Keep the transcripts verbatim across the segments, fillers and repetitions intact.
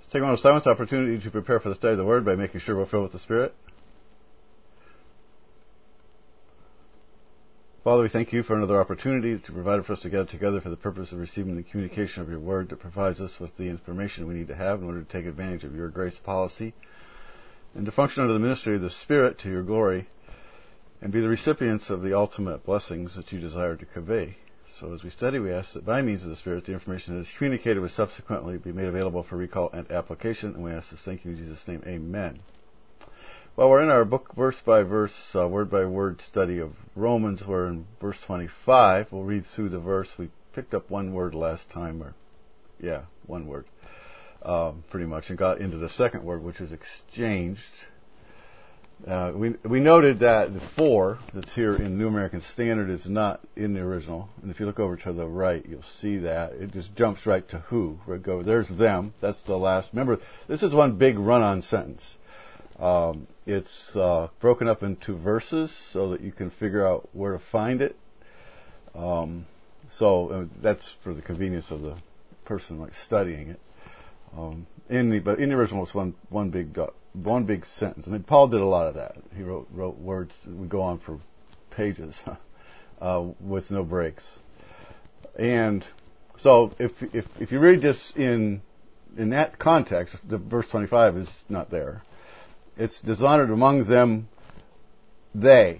Take a moment of silence, opportunity to prepare for the study of the Word by making sure we're filled with the Spirit. Father, we thank you for another opportunity to provide for us to gather together for the purpose of receiving the communication of your Word that provides us with the information we need to have in order to take advantage of your grace policy and to function under the ministry of the Spirit to your glory and be the recipients of the ultimate blessings that you desire to convey. So as we study, we ask that by means of the Spirit, the information that is communicated will subsequently be made available for recall and application, and we ask this thank you in Jesus' name. Amen. Well, we're in our book verse-by-verse, uh, word-by-word study of Romans. We're in verse twenty-five. We'll read through the verse. We picked up one word last time, or, yeah, one word, uh, pretty much, and got into the second word, which is exchanged. Uh, we we noted that the for that's here in New American Standard is not in the original, and if you look over to the right, you'll see that it just jumps right to who. Right, go there's them. That's the last. Remember, this is one big run-on sentence. Um, it's uh, broken up into verses so that you can figure out where to find it. Um, so uh, that's for the convenience of the person like studying it. Um, in the but in the original, it's one one big dot. One big sentence. I mean, Paul did a lot of that. He wrote wrote words that would go on for pages uh, with no breaks. And so, if if if you read this in in that context, the verse twenty-five is not there. It's dishonored among them, they,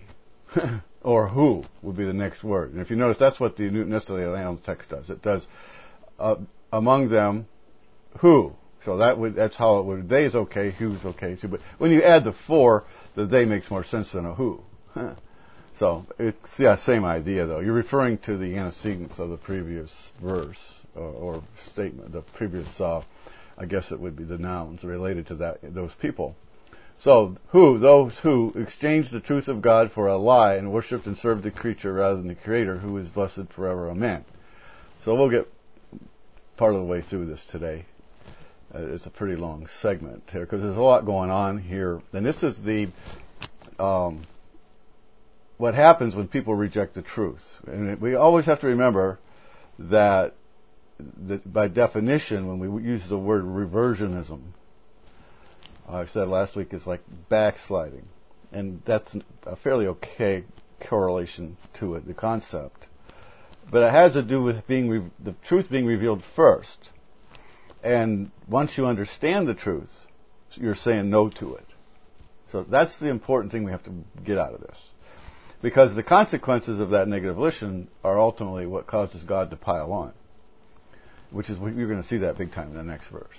or who would be the next word. And if you notice, that's what the New Testament text does. It does uh, among them, who. So that would, that's how it would, they is okay, who's okay too. But when you add the for, the they makes more sense than a who. So it's, yeah, same idea though. You're referring to the antecedents of the previous verse, uh, or statement, the previous, uh, I guess it would be the nouns related to that, those people. So, who, those who exchanged the truth of God for a lie and worshipped and served the creature rather than the Creator, who is blessed forever. Amen. So we'll get part of the way through this today. Uh, it's a pretty long segment here because there's a lot going on here. And this is the um, what happens when people reject the truth. And we always have to remember that, that by definition, when we use the word reversionism, uh, I said last week, it's like backsliding. And that's a fairly okay correlation to it, the concept. But it has to do with being re- the truth being revealed first. And once you understand the truth, you're saying no to it. So that's the important thing we have to get out of this. Because the consequences of that negative volition are ultimately what causes God to pile on. Which is, you're going to see that big time in the next verse.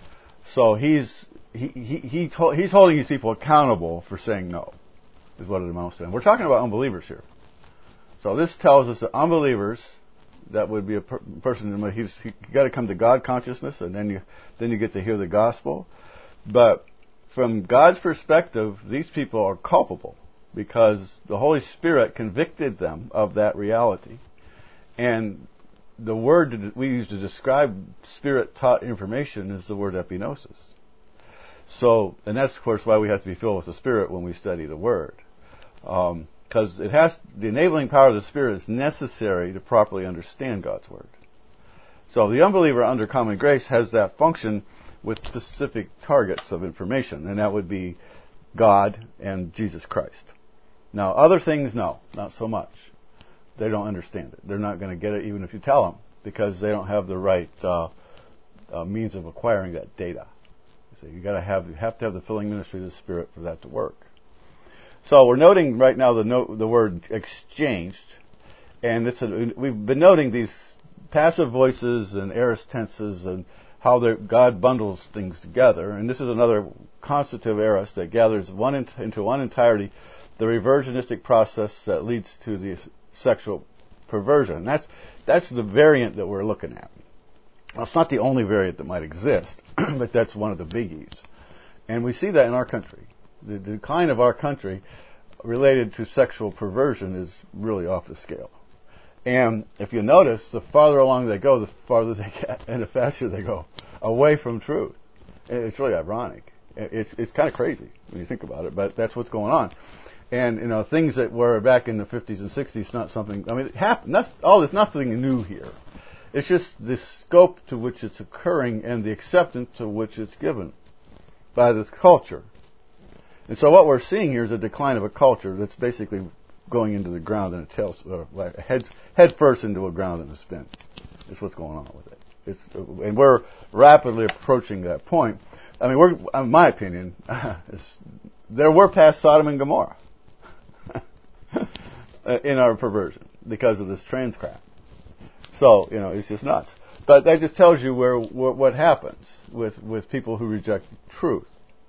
So he's he he, he to, he's holding these people accountable for saying no, is what it amounts to. And we're talking about unbelievers here. So this tells us that unbelievers, that would be a per- person he's he got to come to God consciousness, and then you then you get to hear the gospel. But from God's perspective, these people are culpable because the Holy Spirit convicted them of that reality. And the word that we use to describe Spirit-taught information is the word epignosis. So, and that's of course why we have to be filled with the Spirit when we study the Word. Um, Because it has the enabling power of the Spirit is necessary to properly understand God's Word. So the unbeliever under common grace has that function with specific targets of information, and that would be God and Jesus Christ. Now, other things, no, not so much. They don't understand it. They're not going to get it even if you tell them, because they don't have the right uh, uh, means of acquiring that data. So you got to have you have to have the filling ministry of the Spirit for that to work. So we're noting right now the note, the word exchanged, and it's a, we've been noting these passive voices and aorist tenses and how God bundles things together. And this is another constitutive aorist that gathers one in, into one entirety the reversionistic process that leads to the sexual perversion. That's that's the variant that we're looking at. Now, it's not the only variant that might exist, but that's one of the biggies, and we see that in our country. The decline of our country related to sexual perversion is really off the scale. And if you notice, the farther along they go, the farther they get, and the faster they go away from truth. It's really ironic. It's it's kind of crazy when you think about it, but that's what's going on. And you know, things that were back in the fifties and sixties, not something. I mean, it happened. That's all. There's nothing new here. It's just the scope to which it's occurring and the acceptance to which it's given by this culture. And so what we're seeing here is a decline of a culture that's basically going into the ground in a tail, or like head, head first into a ground in a spin. That's what's going on with it. It's, and we're rapidly approaching that point. I mean, we're, in my opinion, there we're past Sodom and Gomorrah in our perversion because of this trans crap. So, you know, it's just nuts. But that just tells you where, where what happens with, with people who reject truth.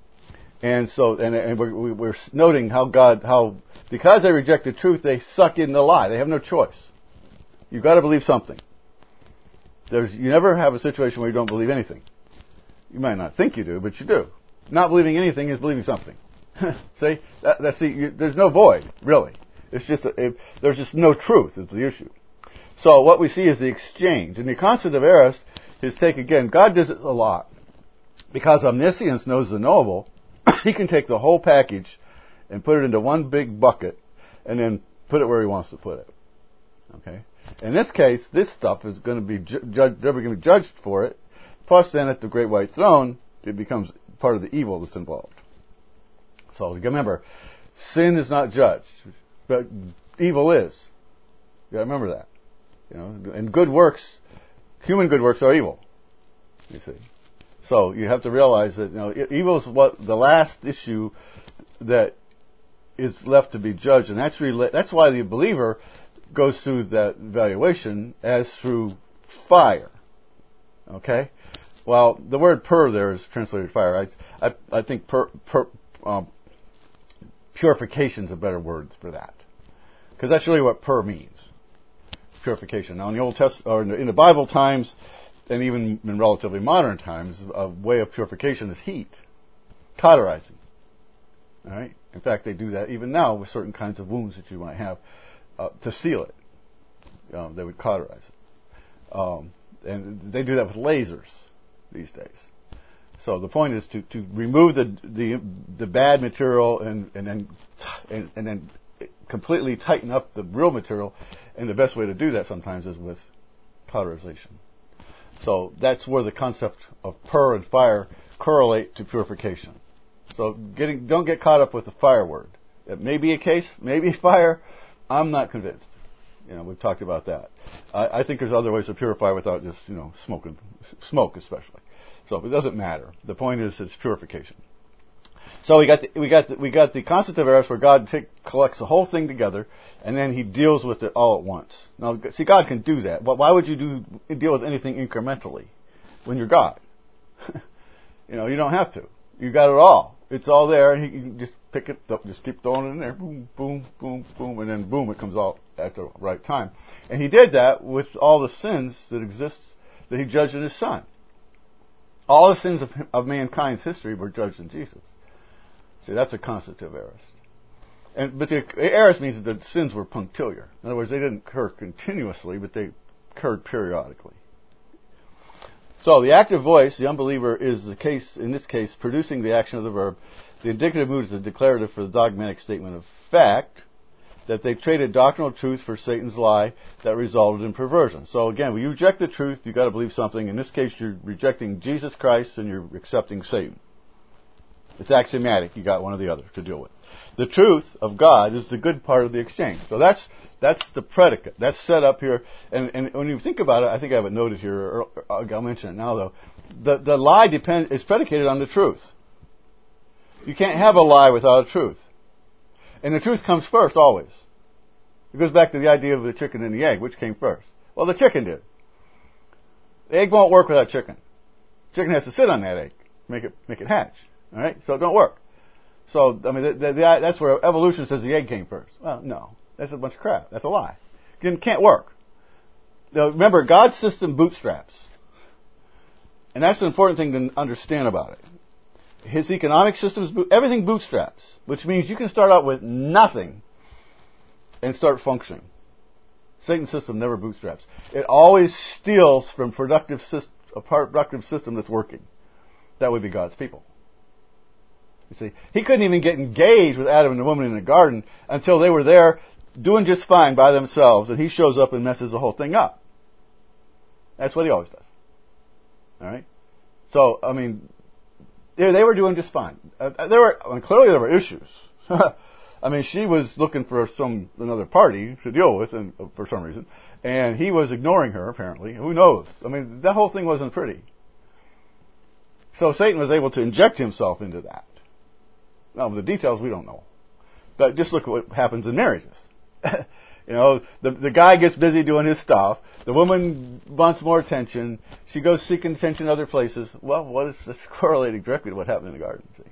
And so, and, and we're, we're noting how God, how, because they reject the truth, they suck in the lie. They have no choice. You've got to believe something. There's, you never have a situation where you don't believe anything. You might not think you do, but you do. Not believing anything is believing something. See? That, that's the, you, there's no void, really. It's just, a, it, there's just no truth is the issue. So what we see is the exchange. And the concept of eros is take, again, God does it a lot. Because omniscience knows the knowable, he can take the whole package and put it into one big bucket and then put it where he wants to put it. Okay? In this case, this stuff is going to be ju- judged, they're going to be judged for it. Plus then at the great white throne, it becomes part of the evil that's involved. So remember, sin is not judged, but evil is. You gotta remember that. You know, and good works, human good works are evil. You see. So you have to realize that, you know, evil is what the last issue that is left to be judged, and that's rela- that's why the believer goes through that evaluation as through fire. Okay? Well, the word pur there is translated fire. I, I, I think pur, pur, um, purification is a better word for that. Because that's really what pur means. Purification. Now in the Old Testament, or in the, in the Bible times, and even in relatively modern times, a way of purification is heat. Cauterizing. Alright? In fact, they do that even now with certain kinds of wounds that you might have, uh, to seal it. Um, they would cauterize it. Um, and they do that with lasers these days. So the point is to, to remove the, the the bad material and and then and, and then completely tighten up the real material, and the best way to do that sometimes is with cauterization. So that's where the concept of pur and fire correlate to purification. So getting don't get caught up with the fire word. It may be a case, maybe fire. I'm not convinced. You know, we've talked about that. I, I think there's other ways to purify without just, you know, smoking, smoke especially. So it doesn't matter. The point is, it's purification. So we got the, we got the, we got the concept of eros where God take, collects the whole thing together and then He deals with it all at once. Now, see, God can do that. But why would you do deal with anything incrementally when you're God? You know, you don't have to. You got it all. It's all there, and He can just pick it up, just keep throwing it in there, boom, boom, boom, boom, and then boom, it comes out at the right time. And He did that with all the sins that exist that He judged in His Son. All the sins of, of mankind's history were judged in Jesus. See, that's a concept of eros. And but the eros means that the sins were punctiliar. In other words, they didn't occur continuously, but they occurred periodically. So the active voice, the unbeliever, is the case, in this case, producing the action of the verb. The indicative mood is the declarative for the dogmatic statement of fact, that they traded doctrinal truth for Satan's lie that resulted in perversion. So again, when you reject the truth, you've got to believe something. In this case, you're rejecting Jesus Christ and you're accepting Satan. It's axiomatic. You got one or the other to deal with. The truth of God is the good part of the exchange. So that's that's the predicate. That's set up here. And, and when you think about it, I think I have it noted here. Or I'll mention it now, though. The the lie depend is predicated on the truth. You can't have a lie without a truth. And the truth comes first, always. It goes back to the idea of the chicken and the egg. Which came first? Well, the chicken did. The egg won't work without chicken. Chicken has to sit on that egg, make it make it hatch. All right, so it don't work. So I mean, the, the, the, that's where evolution says the egg came first. Well, no, that's a bunch of crap. That's a lie. It can't work. Now, remember, God's system bootstraps, and that's an important thing to understand about it. His economic system is everything bootstraps, which means you can start out with nothing and start functioning. Satan's system never bootstraps. It always steals from productive system, a productive system that's working. That would be God's people. You see, He couldn't even get engaged with Adam and the woman in the garden until they were there doing just fine by themselves, and He shows up and messes the whole thing up. That's what he always does. All right? So, I mean, they, they were doing just fine. Uh, there were, I mean, clearly there were issues. I mean, she was looking for some another party to deal with, and uh, for some reason, and he was ignoring her. Apparently, who knows? I mean, that whole thing wasn't pretty. So Satan was able to inject himself into that. Now, the details we don't know, but just look at what happens in marriages. You know, the the guy gets busy doing his stuff. The woman wants more attention. She goes seeking attention other places. Well, what is this correlating directly to what happened in the garden? See,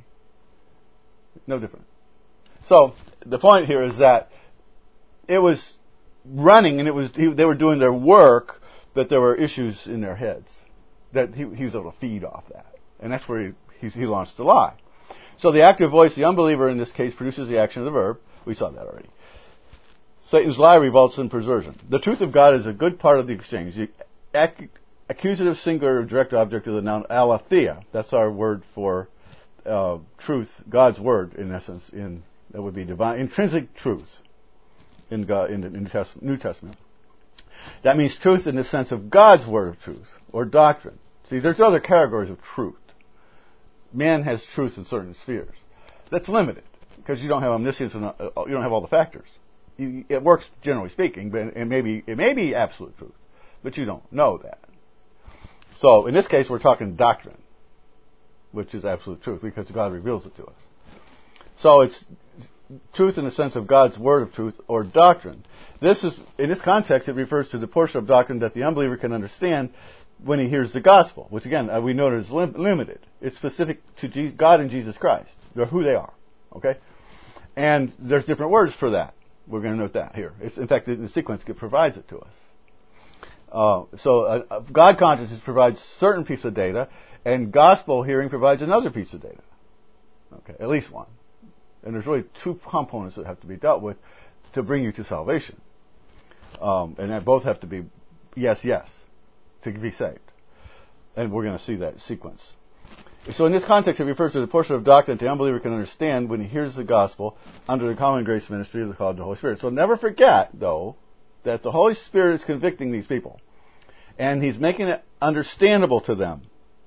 no different. So the point here is that it was running, and it was he, they were doing their work, but there were issues in their heads that he, he was able to feed off that, and that's where he, he, he launched the lie. So the active voice, the unbeliever in this case, produces the action of the verb. We saw that already. Satan's lie results in perversion. The truth of God is a good part of the exchange. The ac- accusative singular direct object of the noun aletheia. That's our word for uh, truth, God's word, in essence, in that would be divine, intrinsic truth in God, in the New Testament, New Testament. That means truth in the sense of God's word of truth, or doctrine. See, there's other categories of truth. Man has truth in certain spheres. That's limited, because you don't have omniscience and uh, you don't have all the factors. You, it works, generally speaking, but it may be, it may be absolute truth, but you don't know that. So, in this case, we're talking doctrine, which is absolute truth, because God reveals it to us. So it's truth in the sense of God's word of truth or doctrine. This is, in this context, it refers to the portion of doctrine that the unbeliever can understand when he hears the gospel, which again, we know is lim- limited. It's specific to Je- God and Jesus Christ. They're who they are. Okay? And there's different words for that. We're going to note that here. It's, in fact, the sequence provides it to us. Uh, so uh, God consciousness provides a certain piece of data, and gospel hearing provides another piece of data. Okay, at least one. And there's really two components that have to be dealt with to bring you to salvation. Um, and that both have to be yes, yes, to be saved. And we're going to see that sequence. So in this context, it refers to the portion of doctrine that the unbeliever can understand when he hears the gospel under the common grace ministry of the call of the Holy Spirit. So never forget, though, that the Holy Spirit is convicting these people. And He's making it understandable to them.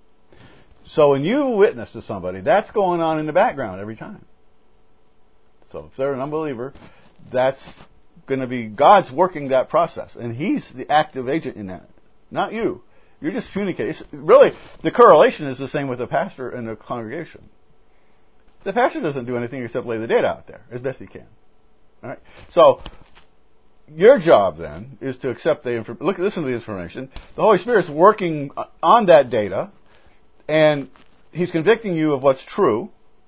So when you witness to somebody, that's going on in the background every time. So if they're an unbeliever, that's going to be God's working that process. And He's the active agent in that, not you. You're just communicating. It's really, the correlation is the same with the pastor and the congregation. The pastor doesn't do anything except lay the data out there as best he can. All right. So your job then is to accept the information. Look, listen to the information. The Holy Spirit's working on that data, and He's convicting you of what's true.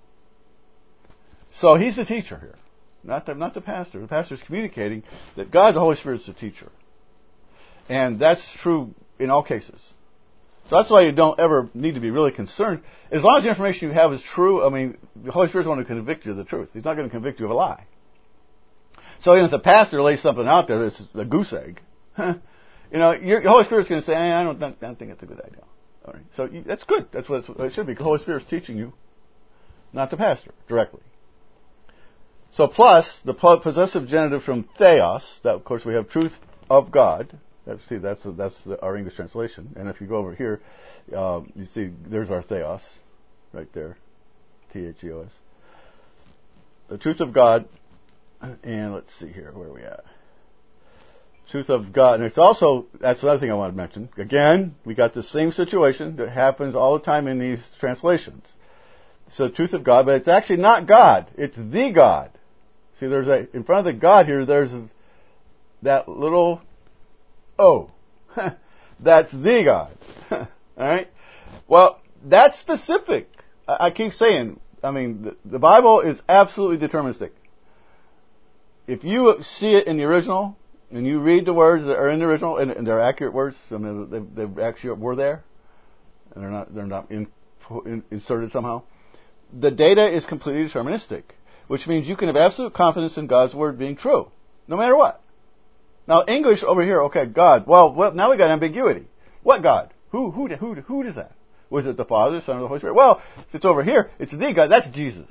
So He's the teacher here, not the, not the pastor. The pastor's communicating that God, the Holy Spirit's the teacher, and that's true in all cases. So that's why you don't ever need to be really concerned. As long as the information you have is true, I mean, the Holy Spirit's going to convict you of the truth. He's not going to convict you of a lie. So even if the pastor lays something out there that's a goose egg, you know, your, your Holy Spirit's going to say, hey, I don't, I don't think it's a good idea. All right. So you, that's good. That's what it should be. The Holy Spirit's teaching you, not the pastor, directly. So plus, the possessive genitive from theos, that of course we have truth of God. See, that's that's our English translation. And if you go over here, uh, you see there's our theos, right there, T H E O S. The truth of God, and let's see here, where are we at? Truth of God, and it's also, that's another thing I want to mention. Again, we got the same situation that happens all the time in these translations. So truth of God, but it's actually not God, it's the God. See, there's a, in front of the God here, there's that little Oh, that's the God. All right? Well, that's specific. I, I keep saying, I mean, the, the Bible is absolutely deterministic. If you see it in the original, and you read the words that are in the original, and, and they're accurate words, I mean, they, they actually were there, and they're not, they're not in, in, inserted somehow, the data is completely deterministic, which means you can have absolute confidence in God's word being true, no matter what. Now, English over here, okay, God. Well, well, now we got ambiguity. What God? Who, who, who, who is that? Was it the Father, the Son, or the Holy Spirit? Well, if it's over here, it's the God. That's Jesus.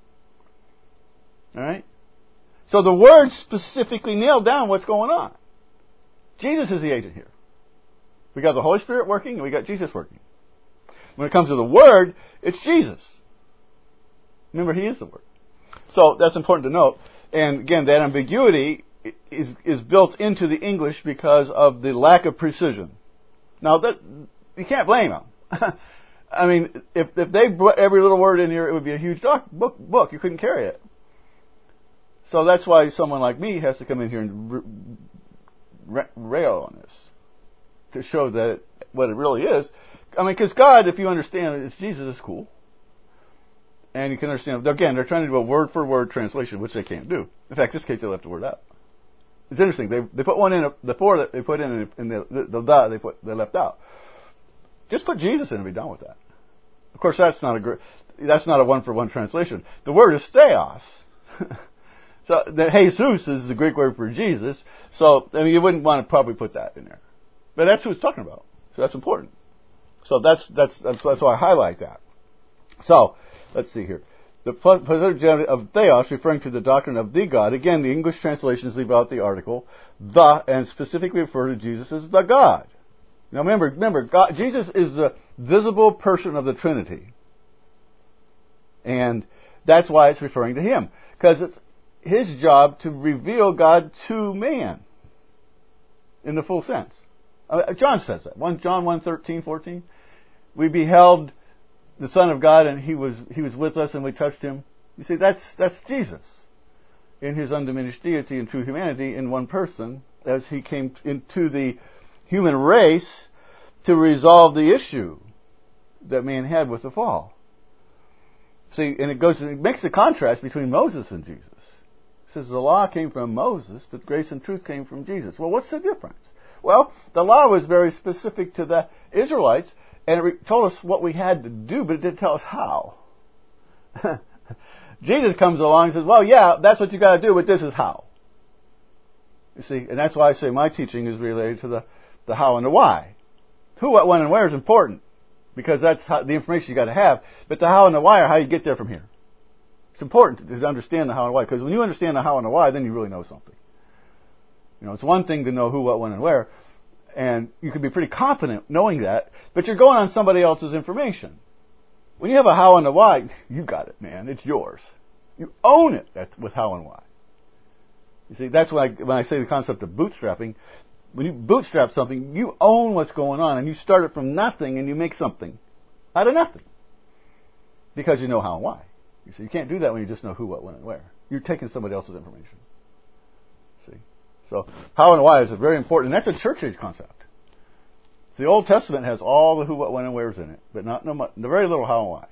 All right? So the words specifically nail down what's going on. Jesus is the agent here. We got the Holy Spirit working, and we got Jesus working. When it comes to the Word, it's Jesus. Remember, He is the Word. So that's important to note. And again, that ambiguity is is built into the English because of the lack of precision. Now, that you can't blame them. I mean, if if they put every little word in here, it would be a huge doc, book. Book you couldn't carry it. So that's why someone like me has to come in here and r- r- rail on this to show that it, what it really is. I mean, because God, if you understand it, it's Jesus, is cool. And you can understand, again, they're trying to do a word-for-word translation, which they can't do. In fact, in this case, they left a word out. It's interesting. They they put one in, the four that they put in, and the, the, the da they put they left out. Just put Jesus in and be done with that. Of course, that's not a that's not a one-for-one translation. The word is theos. So the Jesus is the Greek word for Jesus. So I mean, you wouldn't want to probably put that in there, but that's who it's talking about. So that's important. So that's that's that's, that's why I highlight that. So let's see here. The positive genitive of theos, referring to the doctrine of the God. Again, the English translations leave out the article the, and specifically refer to Jesus as the God. Now remember, remember, God, Jesus is the visible person of the Trinity, and that's why it's referring to Him, because it's His job to reveal God to man in the full sense. Uh, John says that. One John one thirteen, fourteen. We beheld the Son of God, and He was He was with us, and we touched Him. You see, that's that's Jesus in His undiminished deity and true humanity in one person, as He came into the human race to resolve the issue that man had with the fall. See, and it goes, it makes the contrast between Moses and Jesus. It says the law came from Moses, but grace and truth came from Jesus. Well, what's the difference? Well, the law was very specific to the Israelites, and it told us what we had to do, but it didn't tell us how. Jesus comes along and says, well, yeah, that's what you got to do, but this is how. You see, and that's why I say my teaching is related to the, the how and the why. Who, what, when, and where is important, because that's how, the information you got to have, but the how and the why are how you get there from here. It's important to understand the how and why, because when you understand the how and the why, then you really know something. You know, it's one thing to know who, what, when, and where, and you can be pretty confident knowing that, but you're going on somebody else's information. When you have a how and a why, you got it, man. It's yours. You own it with how and why. You see, that's why when I say the concept of bootstrapping, when you bootstrap something, you own what's going on, and you start it from nothing, and you make something out of nothing, because you know how and why. You see, you can't do that when you just know who, what, when, and where. You're taking somebody else's information. See, so how and why is very important, and that's a church age concept. The Old Testament has all the who, what, when, and wheres in it, but not no much, very little how and why.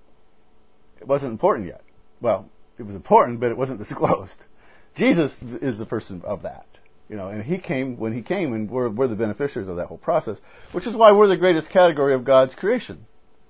It wasn't important yet. Well, it was important, but it wasn't disclosed. Jesus is the person of that. You know, and He came when He came, and we're, we're the beneficiaries of that whole process, which is why we're the greatest category of God's creation.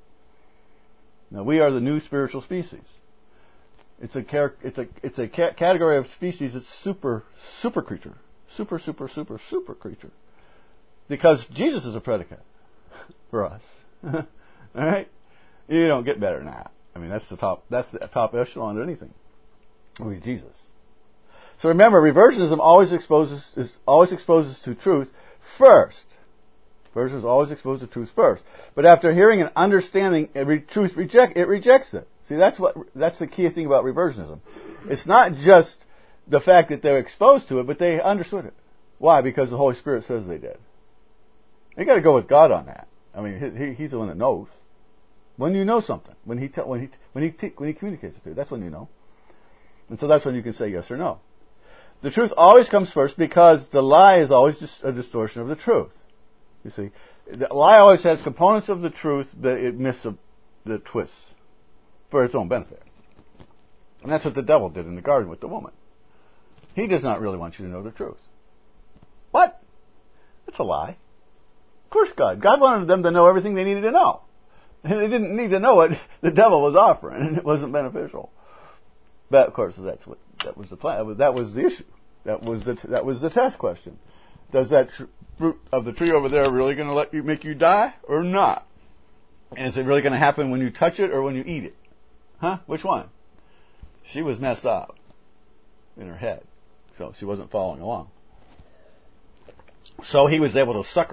Now, we are the new spiritual species. It's a char- it's a it's a ca- category of species that's super super creature, super super super super creature, because Jesus is a predicate for us. All right, you don't get better than that. I mean, that's the top that's the top echelon of anything. I mean, Jesus. So remember, reversionism always exposes is always exposes to truth first. Reversionism is always exposed to truth first. But after hearing and understanding every truth, reject it rejects it. See, that's what that's the key thing about reversionism. It's not just the fact that they're exposed to it, but they understood it. Why? Because the Holy Spirit says they did. You got to go with God on that. I mean, he, He's the one that knows. When you know something, when He te- when He when He te- when He communicates it to you, that's when you know. And so that's when you can say yes or no. The truth always comes first, because the lie is always just a distortion of the truth. You see, the lie always has components of the truth that it misses the twists for its own benefit. And that's what the devil did in the garden with the woman. He does not really want you to know the truth. What? That's a lie. Of course God. God wanted them to know everything they needed to know. And they didn't need to know what the devil was offering, and it wasn't beneficial. But of course, that's what that was the plan. That was the issue. That was the that was the test question. Does that tr- fruit of the tree over there really going to let you make you die or not? And is it really going to happen when you touch it or when you eat it? Huh? Which one? She was messed up in her head, so she wasn't following along. So he was able to succor her.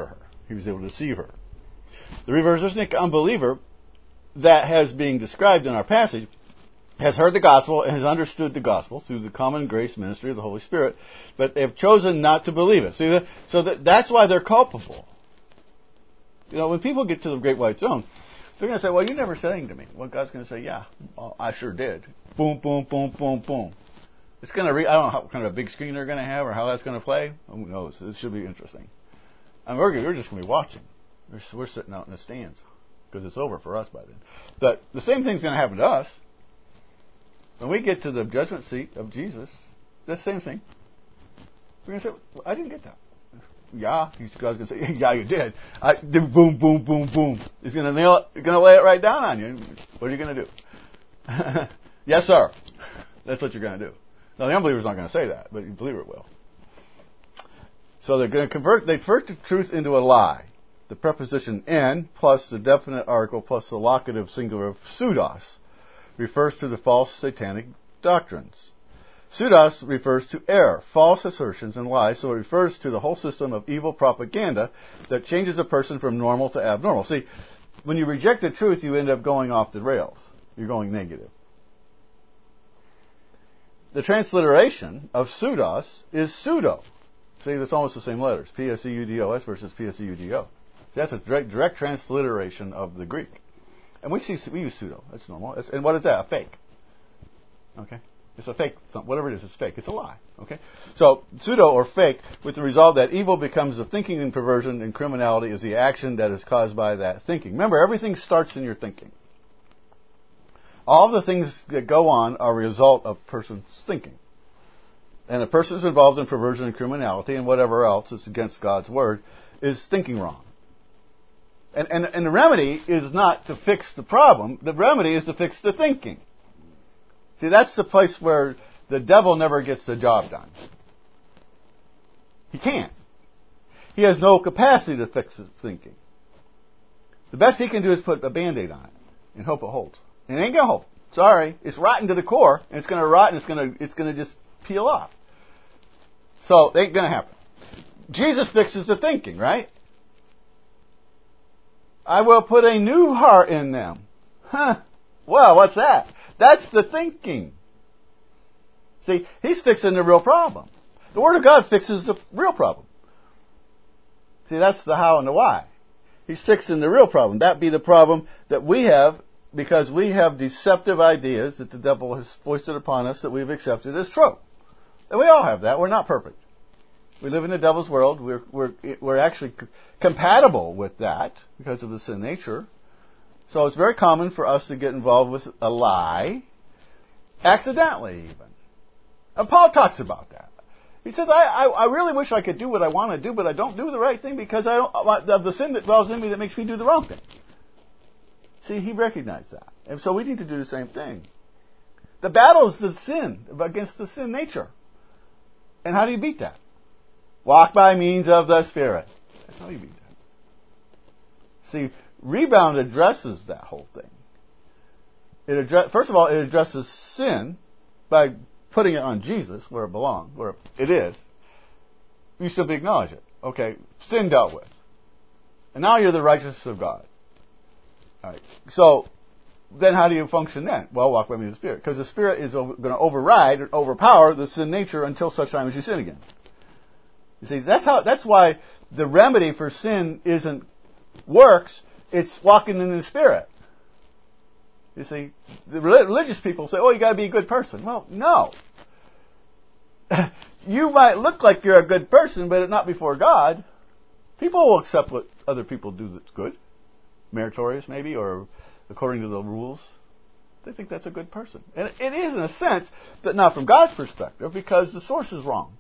He was able to deceive her. The revisionistic unbeliever that has being described in our passage has heard the gospel and has understood the gospel through the common grace ministry of the Holy Spirit, but they have chosen not to believe it. See, so that, that's why they're culpable. You know, when people get to the Great White Throne, they're going to say, well, you never said anything to me. Well, God's going to say, yeah, well, I sure did. Boom, boom, boom, boom, boom. It's going to re- I don't know how, what kind of a big screen they're going to have or how that's going to play. Who knows? It should be interesting. I mean, we're, we're just going to be watching. We're, we're sitting out in the stands because it's over for us by then. But the same thing's going to happen to us. When we get to the judgment seat of Jesus, the same thing. We're going to say, well, I didn't get that. Yeah, God's going to say, yeah, you did. I, boom, boom, boom, boom. He's going to nail it. He's going to lay it right down on you. What are you going to do? Yes, sir. That's what you're going to do. Now, the unbeliever's not going to say that, but the believer will. So they're going to convert, they convert the truth into a lie. The preposition in plus the definite article plus the locative singular of pseudos refers to the false satanic doctrines. Pseudos refers to error, false assertions, and lies, so it refers to the whole system of evil propaganda that changes a person from normal to abnormal. See, when you reject the truth, you end up going off the rails. You're going negative. The transliteration of pseudos is pseudo. See, it's almost the same letters. P S E U D O S versus P S E U D O. That's a direct, direct transliteration of the Greek. And we see we use pseudo. That's normal. It's, and what is that? A fake. Okay? It's a fake. Whatever it is, it's fake. It's a lie. Okay? So, pseudo or fake, with the result that evil becomes the thinking and perversion, and criminality is the action that is caused by that thinking. Remember, everything starts in your thinking. All the things that go on are a result of a person's thinking. And a person who's involved in perversion and criminality and whatever else is against God's word is thinking wrong. And, and, and the remedy is not to fix the problem. The remedy is to fix the thinking. See, that's the place where the devil never gets the job done. He can't. He has no capacity to fix his thinking. The best he can do is put a Band-Aid on it and hope it holds. And it ain't going to hold. Sorry. It's rotten to the core, and it's going to rot, and it's going to, it's going to just peel off. So, it ain't going to happen. Jesus fixes the thinking, right? I will put a new heart in them. Huh. Well, what's that? That's the thinking. See, he's fixing the real problem. The Word of God fixes the real problem. See, that's the how and the why. He's fixing the real problem. That be the problem that we have because we have deceptive ideas that the devil has foisted upon us that we've accepted as true. And we all have that. We're not perfect. We live in the devil's world. We're, we're, we're actually c- compatible with that because of the sin nature. So it's very common for us to get involved with a lie, accidentally even. And Paul talks about that. He says, I, I, I really wish I could do what I want to do, but I don't do the right thing because I don't, of the sin that dwells in me that makes me do the wrong thing. See, he recognized that. And so we need to do the same thing. The battle is the sin, against the sin nature. And how do you beat that? Walk by means of the Spirit. That's how you beat that. See, Rebound addresses that whole thing. It address, first of all, it addresses sin by putting it on Jesus where it belongs, where it is. You simply acknowledge it. Okay, sin dealt with. And now you're the righteousness of God. All right. So, then how do you function then? Well, walk by means of the Spirit. Because the Spirit is over, going to override or overpower the sin nature until such time as you sin again. You see, that's how. That's why the remedy for sin isn't works. It's walking in the Spirit. You see, the religious people say, "Oh, you got to be a good person." Well, no. You might look like you're a good person, but not before God. People will accept what other people do that's good, meritorious maybe, or according to the rules. They think that's a good person, and it is in a sense, but not from God's perspective, because the source is wrong.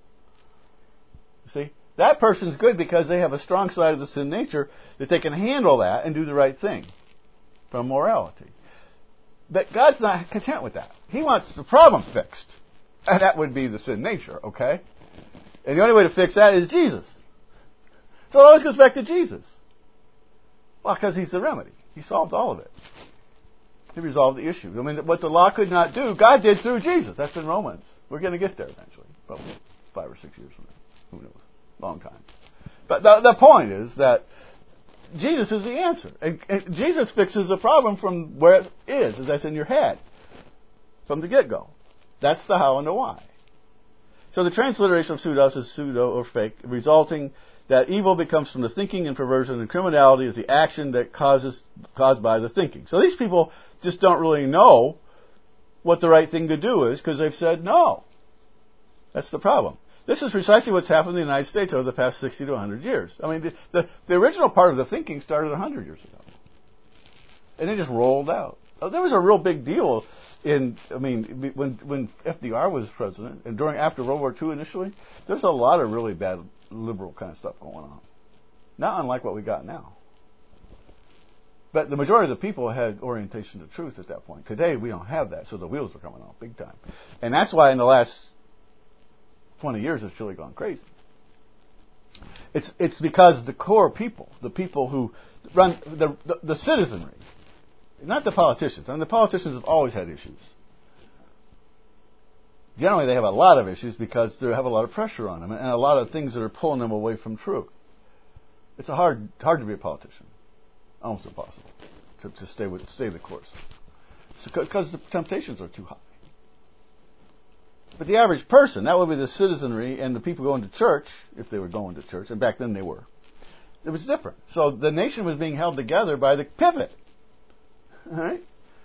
See, that person's good because they have a strong side of the sin nature that they can handle that and do the right thing from morality. But God's not content with that. He wants the problem fixed. And that would be the sin nature, okay? And the only way to fix that is Jesus. So it always goes back to Jesus. Well, because he's the remedy. He solved all of it. He resolved the issue. I mean, what the law could not do, God did through Jesus. That's in Romans. We're going to get there eventually. Probably five or six years from now. Who knows? Long time. But the, the point is that Jesus is the answer. And, and Jesus fixes the problem from where it is, that's in your head, from the get-go. That's the how and the why. So the transliteration of pseudos is pseudo or fake, resulting that evil becomes from the thinking and perversion, and criminality is the action that causes caused by the thinking. So these people just don't really know what the right thing to do is because they've said no. That's the problem. This is precisely what's happened in the United States over the past sixty to one hundred years. I mean, the, the, the original part of the thinking started one hundred years ago. And it just rolled out. Oh, there was a real big deal in, I mean, when when F D R was president, and during after World War Two initially, there's a lot of really bad liberal kind of stuff going on. Not unlike what we got now. But the majority of the people had orientation to truth at that point. Today, we don't have that, so the wheels are coming off big time. And that's why in the last twenty years, it's really gone crazy. It's it's because the core people, the people who run, the, the, the citizenry, not the politicians. I mean, the politicians have always had issues. Generally, they have a lot of issues because they have a lot of pressure on them and a lot of things that are pulling them away from truth. It's a hard hard to be a politician. Almost impossible to, to stay with stay the course. Because the temptations are too high. But the average person, that would be the citizenry and the people going to church, if they were going to church, and back then they were. It was different. So the nation was being held together by the pivot. All right?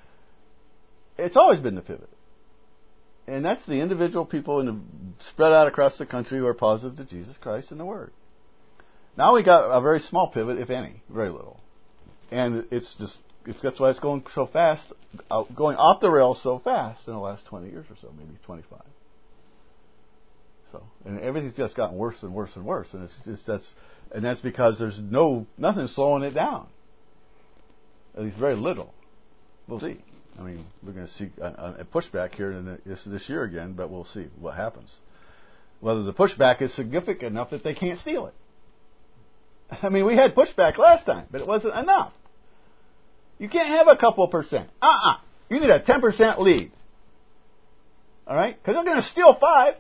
It's always been the pivot. And that's the individual people in the, spread out across the country who are positive to Jesus Christ and the Word. Now we got a very small pivot, if any, very little. And it's just, it's, that's why it's going so fast, out, going off the rails so fast in the last twenty years or so, maybe twenty-five. So, and everything's just gotten worse and worse and worse, and it's just that's, and that's because there's no nothing slowing it down. At least very little. We'll see. I mean, we're going to see a, a pushback here in the, this, this year again, but we'll see what happens. Whether the pushback is significant enough that they can't steal it. I mean, we had pushback last time, but it wasn't enough. You can't have a couple percent. Uh-uh. You need a ten percent lead. All right? Because they're going to steal five.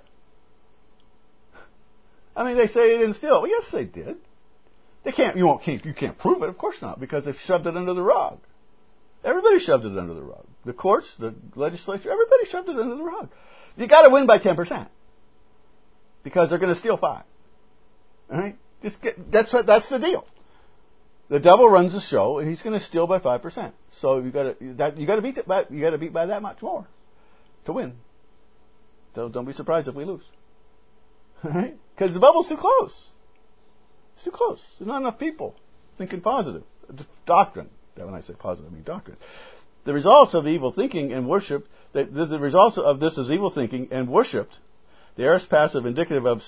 I mean, they say they didn't steal it. Well, yes, they did. They can't. You won't. Can't, you can't prove it. Of course not, because they've shoved it under the rug. Everybody shoved it under the rug. The courts, the legislature, everybody shoved it under the rug. You got to win by ten percent because they're going to steal five. All right. Just get, that's what. That's the deal. The devil runs the show, and he's going to steal by five percent. So you got to that you got to beat it by you got to beat by that much more to win. So don't be surprised if we lose. All right? Because the bubble's too close. It's too close. There's not enough people thinking positive. Doctrine. When I say positive, I mean doctrine. The results of evil thinking and worship. The, the, the results of this is evil thinking and worshipped. The aorist passive indicative of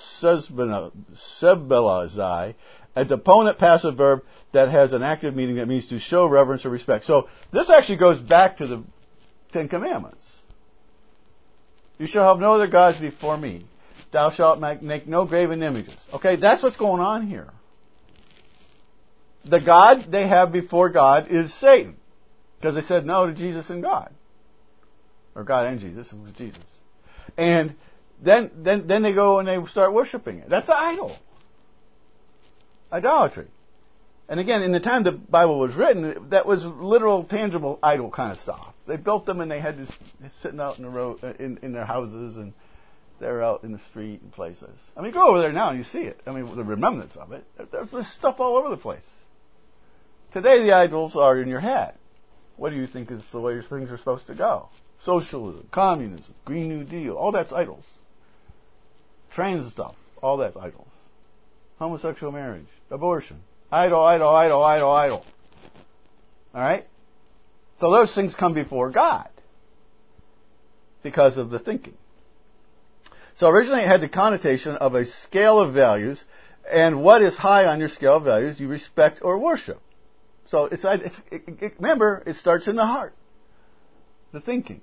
sebelazai, a deponent passive verb that has an active meaning that means to show reverence or respect. So this actually goes back to the Ten Commandments. You shall have no other gods before me. Thou shalt make no graven images. Okay, that's what's going on here. The God they have before God is Satan. Because they said no to Jesus and God. Or God and Jesus, it was Jesus. And then, then, then they go and they start worshiping it. That's an idol. Idolatry. And again, in the time the Bible was written, that was literal, tangible idol kind of stuff. They built them and they had this sitting out in the road, in, in their houses, and they're out in the street and places. I mean, go over there now and you see it. I mean, the remnants of it. There's, there's stuff all over the place. Today, the idols are in your head. What do you think is the way things are supposed to go? Socialism, communism, Green New Deal, all that's idols. Trans stuff, all that's idols. Homosexual marriage, abortion, idol, idol, idol, idol, idol. All right? So those things come before God because of the thinking. So originally it had the connotation of a scale of values, and what is high on your scale of values you respect or worship. So it's, it's it, it, remember, it starts in the heart, the thinking.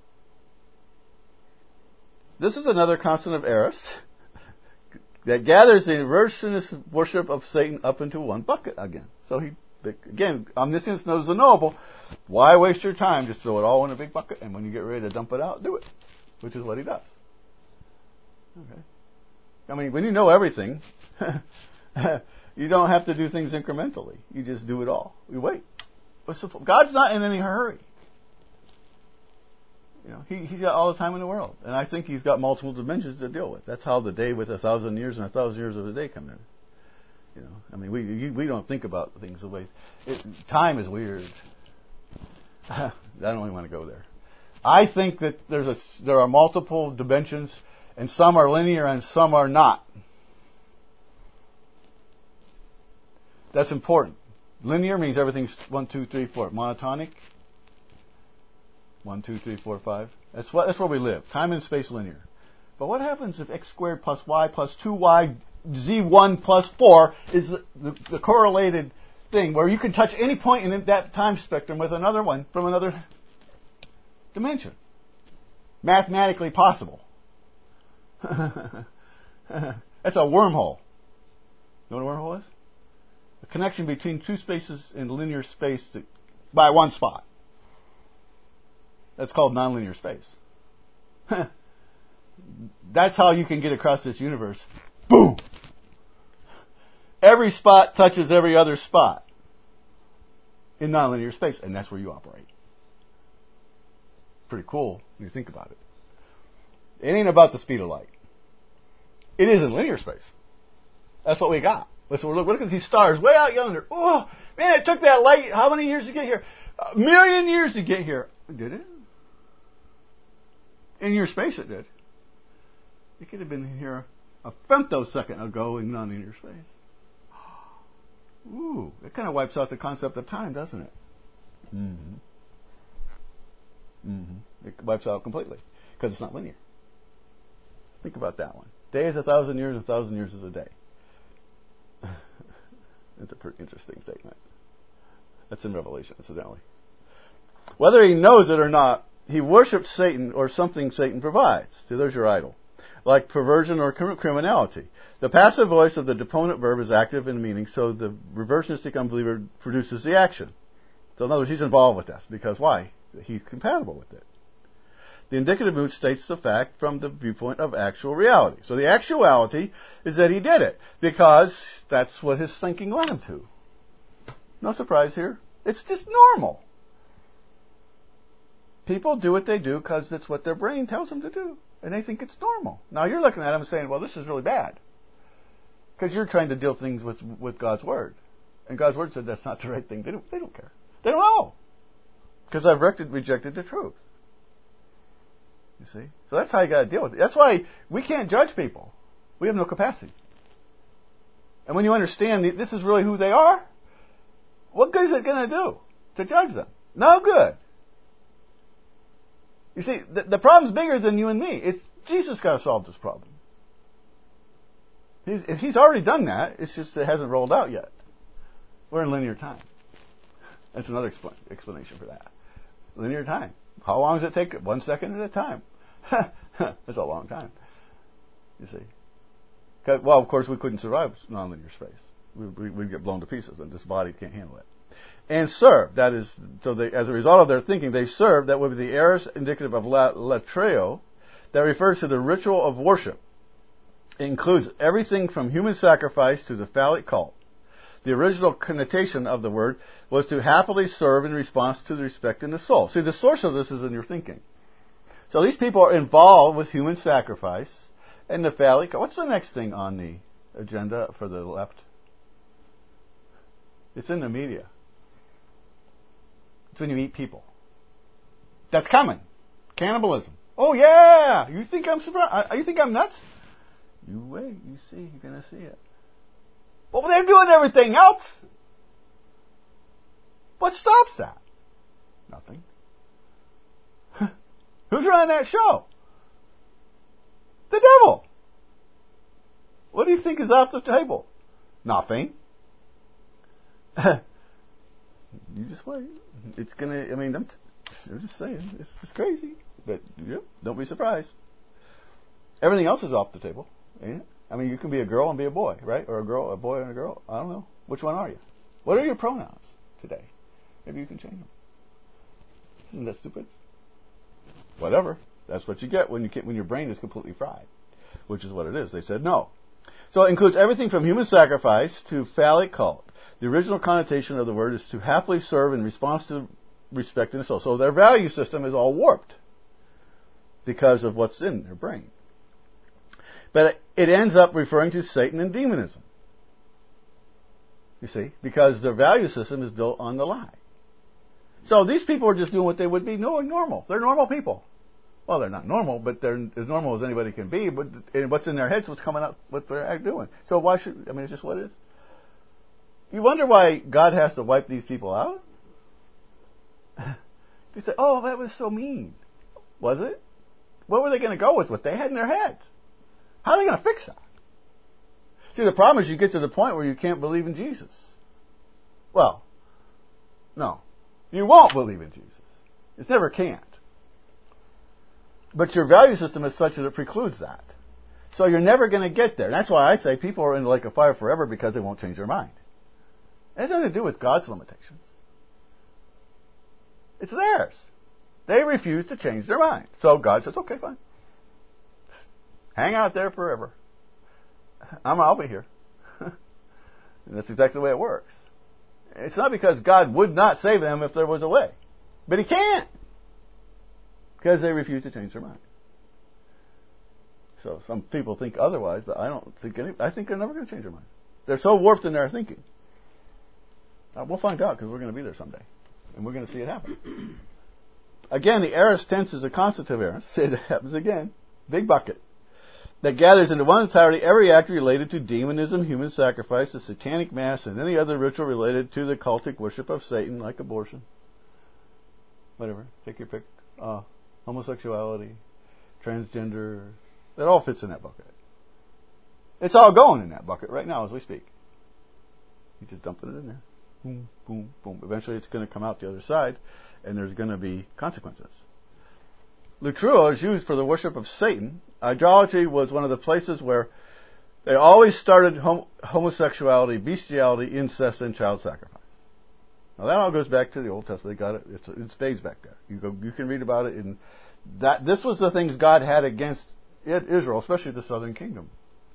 This is another constant of Eris that gathers the reversionist worship of Satan up into one bucket again. So he, again, omniscience knows the knowable. Why waste your time? Just throw it all in a big bucket, and when you get ready to dump it out, do it, which is what he does. Okay. I mean, when you know everything, You don't have to do things incrementally. You just do it all. You wait. God's not in any hurry. You know, he, he's got all the time in the world. And I think he's got multiple dimensions to deal with. That's how the day with a thousand years and a thousand years of a day come in. You know, I mean, we we don't think about things the way... It, time is weird. I don't even want to go there. I think that there's a, there are multiple dimensions, and some are linear and some are not. That's important. Linear means everything's one, two, three, four. Monotonic, one, two, three, four, five. That's what, that's where we live. Time and space linear. But what happens if x squared plus y plus two y z one plus four is the, the, the correlated thing where you can touch any point in that time spectrum with another one from another dimension? Mathematically possible. That's a wormhole. You know what a wormhole is? A connection between two spaces in linear space that, by one spot. That's called nonlinear space. That's how you can get across this universe. Boom! Every spot touches every other spot in nonlinear space, and that's where you operate. Pretty cool when you think about it. It ain't about the speed of light. It is in linear space. That's what we got. Listen, look, look at these stars way out yonder. Oh, man, it took that light how many years to get here? A million years to get here. Did it? In your space it did. It could have been here a femtosecond ago in nonlinear space. Ooh, it kind of wipes out the concept of time, doesn't it? Mm-hmm. Mm-hmm. It wipes out completely because it's not linear. Think about that one. Day is a thousand years, and a thousand years is a day. That's a pretty interesting statement. That's in Revelation, incidentally. Whether he knows it or not, he worships Satan or something Satan provides. See, there's your idol. Like perversion or criminality. The passive voice of the deponent verb is active in meaning, so the reversionistic unbeliever produces the action. So in other words, he's involved with this. Because why? He's compatible with it. The indicative mood states the fact from the viewpoint of actual reality. So the actuality is that he did it, because that's what his thinking led him to. No surprise here. It's just normal. People do what they do because it's what their brain tells them to do. And they think it's normal. Now you're looking at them and saying, well, this is really bad. Because you're trying to deal things with, with God's Word. And God's Word said that's not the right thing. They don't, they don't care. They don't know. Because I've rejected, rejected the truth. You see? So that's how you got to deal with it. That's why we can't judge people. We have no capacity. And when you understand this is really who they are, what good is it going to do to judge them? No good. You see, the, the problem's bigger than you and me. It's Jesus got to solve this problem. He's, if he's already done that, it's just it hasn't rolled out yet. We're in linear time. That's another expl- explanation for that. Linear time. How long does it take? One second at a time. That's a long time. You see. Well, of course, we couldn't survive nonlinear space. We, we, we'd get blown to pieces, and this body can't handle it. And serve, that is, so they, as a result of their thinking, they serve, that would be the eros indicative of la, latreo, that refers to the ritual of worship. It includes everything from human sacrifice to the phallic cult. The original connotation of the word was to happily serve in response to the respect in the soul. See, the source of this is in your thinking. So these people are involved with human sacrifice and the phallic cult. What's the next thing on the agenda for the left? It's in the media. It's when you eat people. That's coming. Cannibalism. Oh yeah! You think I'm surprised? You think I'm nuts? You wait. You see. You're going to see it. Well, they're doing everything else. What stops that? Nothing. Who's running that show? The devil. What do you think is off the table? Nothing. You just wait. It's gonna. I mean, I'm, t- I'm just saying, it's just crazy. But yep, don't be surprised. Everything else is off the table, ain't it? I mean, you can be a girl and be a boy, right? Or a girl, a boy and a girl. I don't know. Which one are you? What are your pronouns today? Maybe you can change them. Isn't that stupid? Whatever. That's what you get when you get, when your brain is completely fried, which is what it is. They said no. So it includes everything from human sacrifice to phallic cult. The original connotation of the word is to happily serve in response to respect and so. So their value system is all warped because of what's in their brain. But it ends up referring to Satan and demonism. You see, because their value system is built on the lie. So these people are just doing what they would be doing normal. They're normal people. Well, they're not normal, but they're as normal as anybody can be. But what's in their heads, what's coming up, what they're doing. So why should, I mean, it's just what it is. You wonder why God has to wipe these people out? You say, oh, that was so mean. Was it? Where were they going to go with what they had in their heads? How are they going to fix that? See, the problem is you get to the point where you can't believe in Jesus. Well, no. You won't believe in Jesus. It never can't. But your value system is such that it precludes that. So you're never going to get there. That's why I say people are in the lake of fire forever because they won't change their mind. It has nothing to do with God's limitations. It's theirs. They refuse to change their mind. So God says, okay, fine. Hang out there forever. I'm, I'll be here. And that's exactly the way it works. It's not because God would not save them if there was a way. But He can't. Because they refuse to change their mind. So some people think otherwise, but I don't think any, I think they're never going to change their mind. They're so warped in their thinking. Uh, we'll find out because we're going to be there someday. And we're going to see it happen. Again, the aorist tense is a constitutive aorist. Say that happens again. Big bucket. That gathers into one entirety every act related to demonism, human sacrifice, the satanic mass, and any other ritual related to the cultic worship of Satan, like abortion. Whatever. Take your pick. Uh, homosexuality, transgender. That all fits in that bucket. It's all going in that bucket right now as we speak. He's just dumping it in there. Boom, boom, boom. Eventually it's going to come out the other side, and there's going to be consequences. Lutruo is used for the worship of Satan. Idolatry was one of the places where they always started hom- homosexuality, bestiality, incest, and child sacrifice. Now that all goes back to the Old Testament. They got it. It's in spades back there. You go. You can read about it. In that, this was the things God had against Israel, especially the southern kingdom,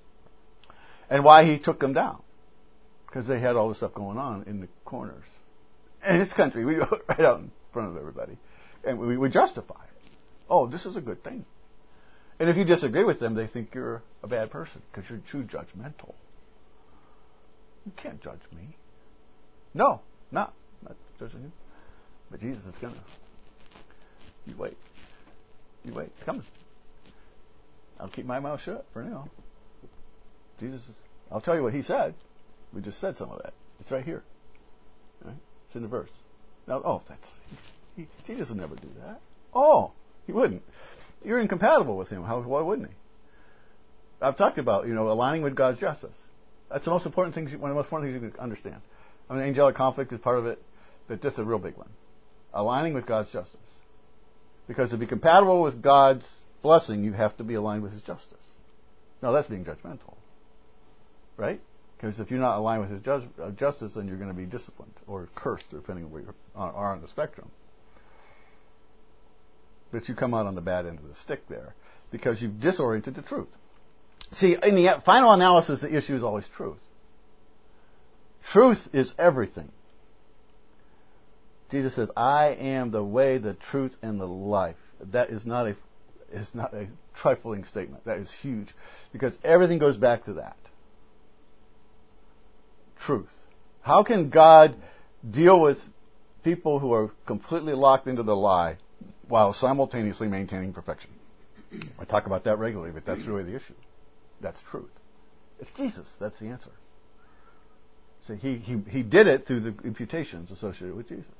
and why He took them down. Because they had all this stuff going on in the corners. In this country, we go right out in front of everybody. And we would justify it. Oh, this is a good thing. And if you disagree with them, they think you're a bad person because you're too judgmental. You can't judge me. No, not, not judging you. But Jesus is going to. You wait. You wait. It's coming. I'll keep my mouth shut for now. Jesus is, I'll tell you what He said. We just said some of that. It's right here. Right? It's in the verse. Now, oh, that's he, he, Jesus would never do that. Oh, He wouldn't. You're incompatible with Him. How? Why wouldn't He? I've talked about, you know, aligning with God's justice. That's the most important thing. One of the most important things you can understand. I mean, angelic conflict is part of it, but just a real big one. Aligning with God's justice. Because to be compatible with God's blessing, you have to be aligned with His justice. Now, that's being judgmental, right? Because if you're not aligned with His judge, uh, justice, then you're going to be disciplined or cursed, depending on where you are on the spectrum. But you come out on the bad end of the stick there because you've disoriented the truth. See, in the final analysis, the issue is always truth. Truth is everything. Jesus says, "I am the way, the truth, and the life." That is not a is not a trifling statement. That is huge because everything goes back to that. Truth. How can God deal with people who are completely locked into the lie while simultaneously maintaining perfection? I talk about that regularly, but that's really the issue. That's truth. It's Jesus. That's the answer. So he, he, he did it through the imputations associated with Jesus.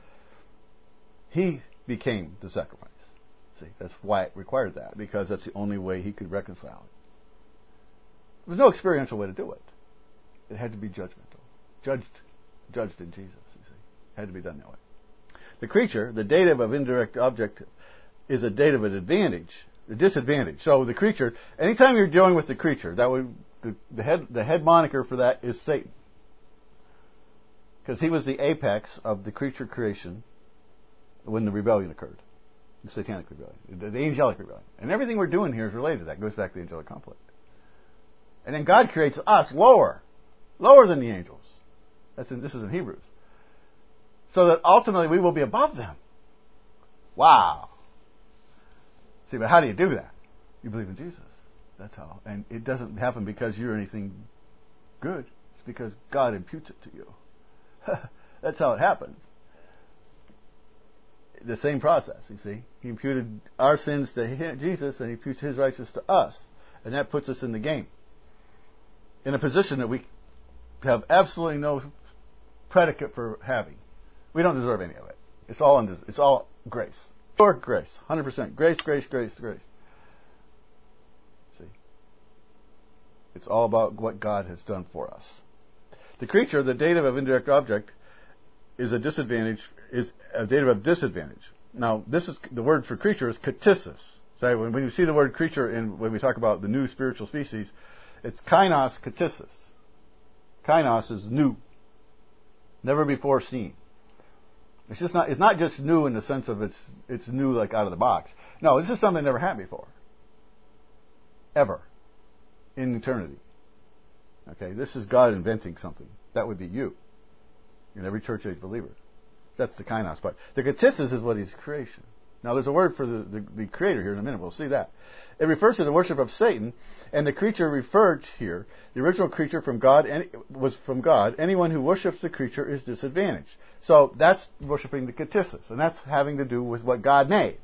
He became the sacrifice. See, that's why it required that, because that's the only way He could reconcile it. There's no experiential way to do it. It had to be judgmental. Judged, judged in Jesus, you see. It had to be done that way. The creature, the dative of indirect object, is a dative of advantage, a disadvantage. So the creature, anytime you're dealing with the creature, that would the, the head the head moniker for that is Satan. Because he was the apex of the creature creation when the rebellion occurred. The satanic rebellion. The, the angelic rebellion. And everything we're doing here is related to that. It goes back to the angelic conflict. And then God creates us lower, lower than the angels. That's in, this is in Hebrews. So that ultimately we will be above them. Wow. See, but how do you do that? You believe in Jesus. That's how. And it doesn't happen because you're anything good. It's because God imputes it to you. That's how it happens. The same process, you see. He imputed our sins to him, Jesus, and he imputes his righteousness to us. And that puts us in the game. In a position that we have absolutely no predicate for having. We don't deserve any of it. It's all undes- it's all grace. Pure grace. one hundred percent. Grace, grace, grace, grace. See? It's all about what God has done for us. The creature, the dative of indirect object, is a disadvantage, is a dative of disadvantage. Now, this is, the word for creature is katissis. So when, when you see the word creature in, when we talk about the new spiritual species, it's kainos katissis. Kainos is new. Never before seen. It's just not, it's not just new in the sense of it's, it's new like out of the box. No, this is something that never happened before. Ever. In eternity. Okay, this is God inventing something. That would be you. In every church age believer. That's the kainos part. The katissis is what is creation. Now there's a word for the, the, the creator here in a minute. We'll see that. It refers to the worship of Satan, and the creature referred here, the original creature from God, any, was from God. Anyone who worships the creature is disadvantaged. So that's worshiping the katissis, and that's having to do with what God made.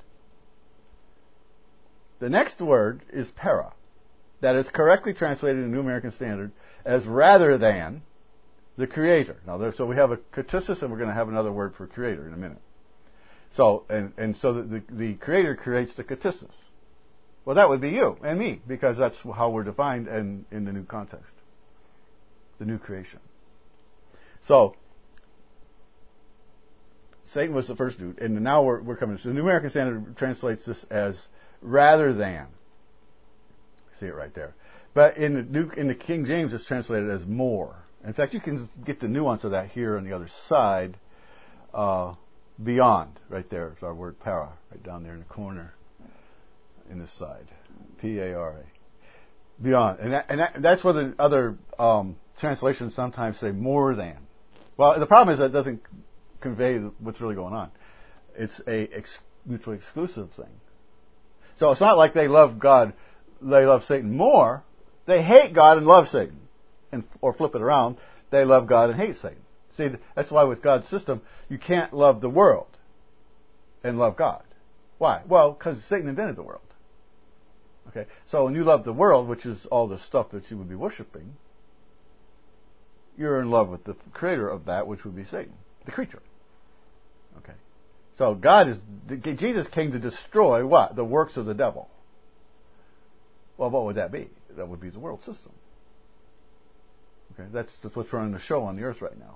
The next word is para. That is correctly translated in the New American Standard as rather than the creator. Now, there, so we have a katissis, and we're going to have another word for creator in a minute. So, and, and so the, the, the creator creates the katissis. Well, that would be you and me, because that's how we're defined in, in the new context. The new creation. So, Satan was the first dude, and now we're, we're coming. So the New American Standard translates this as rather than. See it right there. But in the New, in the King James, it's translated as more. In fact, you can get the nuance of that here on the other side. Uh, beyond, right there is our word para, right down there in the corner, in this side, P A R A. Beyond, and that, and that, that's where the other um, translations sometimes say more than. Well, the problem is that it doesn't convey what's really going on. It's a ex- mutually exclusive thing. So it's not like they love God, they love Satan more. They hate God and love Satan. And, or flip it around, they love God and hate Satan. See, that's why with God's system, you can't love the world and love God. Why? Well, because Satan invented the world. Okay, so when you love the world, which is all the stuff that you would be worshiping, you're in love with the creator of that, which would be Satan, the creature. Okay, so God is, Jesus came to destroy what? The works of the devil. Well, what would that be? That would be the world system. Okay, that's, that's what's running the show on the earth right now.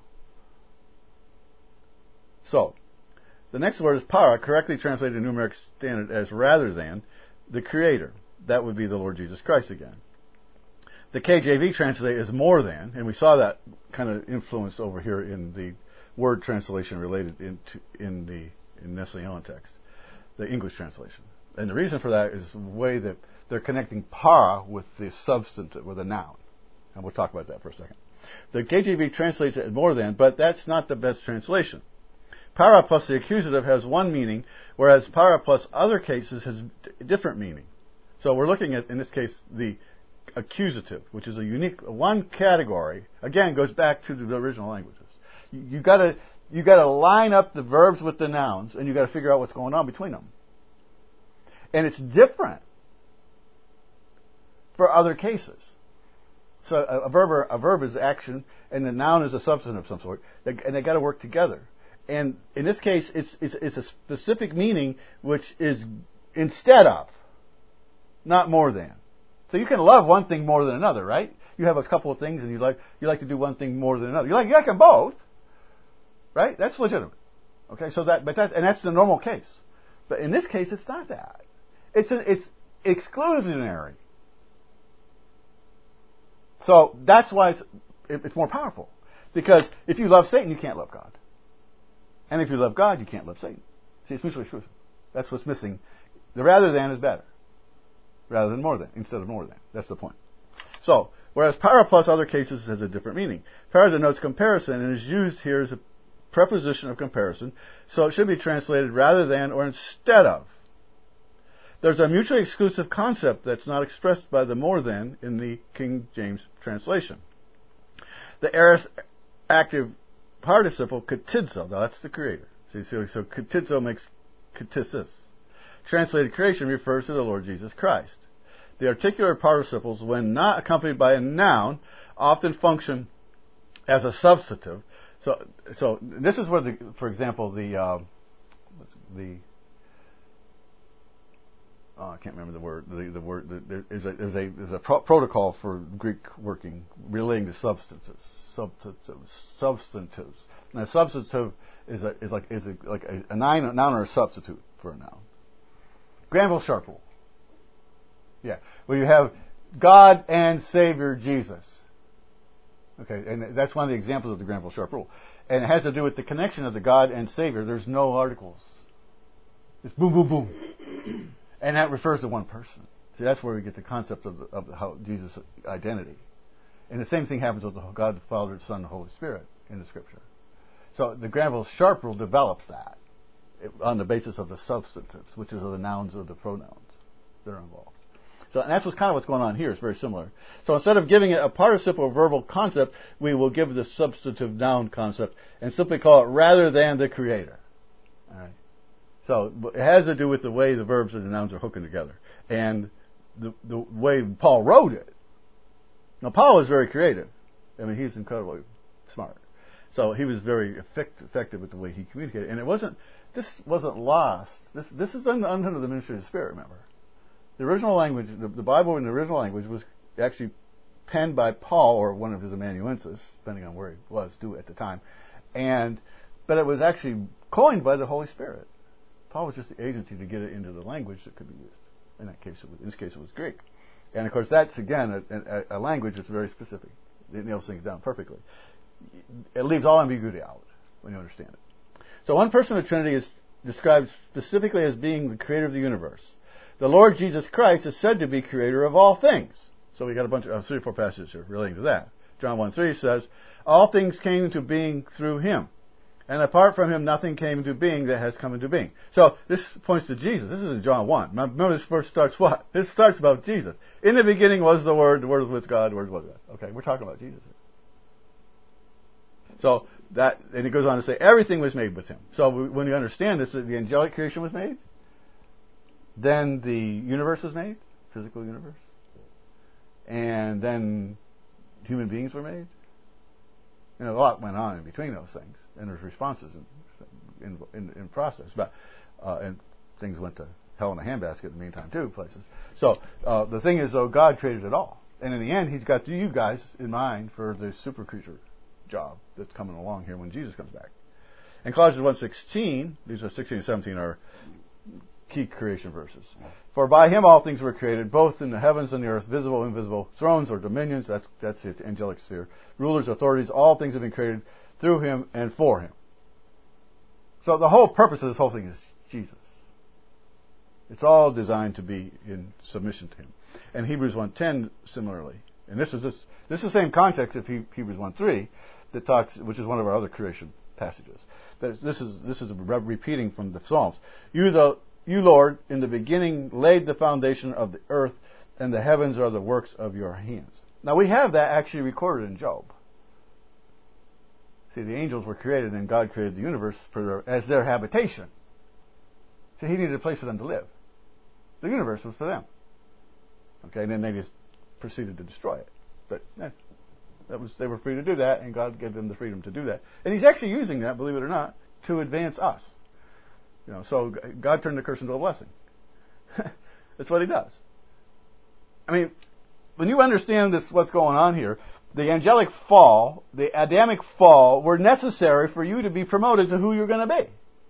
So, the next word is para, correctly translated in New American Standard as rather than the creator. That would be the Lord Jesus Christ again. The K J V translate as more than, and we saw that kind of influenced over here in the word translation related into, in the in Nestle Aland text, the English translation. And the reason for that is the way that they're connecting para with the substantive, with a noun. And we'll talk about that for a second. The K J V translates it as more than, but that's not the best translation. Para plus the accusative has one meaning, whereas para plus other cases has a different meaning. So we're looking at, in this case, the accusative, which is a unique, one category. Again, goes back to the original languages. You, you gotta, you gotta line up the verbs with the nouns, and you gotta figure out what's going on between them. And it's different for other cases. So a, a verb, a verb is action, and the noun is a substantive of some sort, and they got to work together. And in this case, it's, it's it's a specific meaning, which is instead of, not more than. So you can love one thing more than another, right? You have a couple of things, and you like you like to do one thing more than another. You like you like them both, right? That's legitimate. Okay, so that but that and that's the normal case. But in this case, it's not that. It's an, it's exclusionary. So that's why it's, it's more powerful. Because if you love Satan, you can't love God. And if you love God, you can't love Satan. See, it's mutually exclusive. That's what's missing. The rather than is better. Rather than more than, instead of more than. That's the point. So, Whereas para plus other cases has a different meaning. Para denotes comparison and is used here as a preposition of comparison, so it should be translated rather than or instead of. There's a mutually exclusive concept that's not expressed by the more than in the King James translation. The aorist active participle katidzo, now that's the creator. See, so, so katidzo makes katissis. Translated creation refers to the Lord Jesus Christ. The articular participles, when not accompanied by a noun, often function as a substantive. So, so this is where, the, for example, the uh, the oh, I can't remember the word. The, the word the, there is a there's a there's a pro- protocol for Greek working relating to substances, substantives, substantives. And a substantive is a is like is a, like a, a noun, a noun or a substitute for a noun. Granville-Sharp rule. Yeah, where you have God and Savior Jesus. Okay, and that's one of the examples of the Granville-Sharp rule. And it has to do with the connection of the God and Savior. There's no articles. It's boom, boom, boom. And that refers to one person. See, that's where we get the concept of, the, of the, how Jesus' identity. And the same thing happens with the God, the Father, the Son, and the Holy Spirit in the Scripture. So the Granville-Sharp rule develops that on the basis of the substantives, which is the nouns or the pronouns that are involved. So and that's what's kind of what's going on here. It's very similar. So instead of giving it a participle verbal concept, we will give the substantive noun concept and simply call it rather than the creator. All right. So it has to do with the way the verbs and the nouns are hooking together and the the way Paul wrote it. Now Paul is very creative. I mean, he's incredibly smart. So he was very effect, effective with the way he communicated, and it wasn't. This wasn't lost. This this is under, under the ministry of the Spirit. Remember. The original language, the, the Bible in the original language was actually penned by Paul or one of his amanuenses, depending on where he was due at the time, and but it was actually coined by the Holy Spirit. Paul was just the agency to get it into the language that could be used. In that case, it was, in this case, it was Greek, and of course that's again a, a, a language that's very specific. It nails things down perfectly. It leaves all ambiguity out when you understand it. So one person of the Trinity is described specifically as being the creator of the universe. The Lord Jesus Christ is said to be creator of all things. So we got a bunch of uh, three or four passages here relating to that. John one three says, all things came into being through him. And apart from him, nothing came into being that has come into being. So this points to Jesus. This is in John one. Remember this verse starts what? This starts about Jesus. In the beginning was the Word, the Word was with God, the Word was with God. Okay, we're talking about Jesus here. So that, and it goes on to say, everything was made with him. So when you understand this, that the angelic creation was made, then the universe was made, physical universe, and then human beings were made. And a lot went on in between those things, and there's responses in in, in, in process. But uh, and things went to hell in a handbasket in the meantime too, places. So uh, the thing is, though, God created it all, and in the end, He's got you guys in mind for the super creature job that's coming along here when Jesus comes back. And Colossians one sixteen, these are sixteen and seventeen are key creation verses. For by him all things were created, both in the heavens and the earth, visible and invisible, thrones or dominions, that's that's the angelic sphere, rulers, authorities, all things have been created through him and for him. So the whole purpose of this whole thing is Jesus. It's all designed to be in submission to him. And Hebrews one ten similarly. And this is this this is the same context of Hebrews one three that talks, which is one of our other creation passages. This is this is a repeating from the Psalms. You the You, Lord, in the beginning laid the foundation of the earth, and the heavens are the works of your hands. Now, we have that actually recorded in Job. See, the angels were created, and God created the universe for their, as their habitation. So he needed a place for them to live. The universe was for them. Okay, and then they just proceeded to destroy it. But eh, that was they were free to do that, and God gave them the freedom to do that. And he's actually using that, believe it or not, to advance us. You know, so God turned the curse into a blessing. That's what he does. I mean, when you understand this, what's going on here, the angelic fall, the Adamic fall, were necessary for you to be promoted to who you're going to be.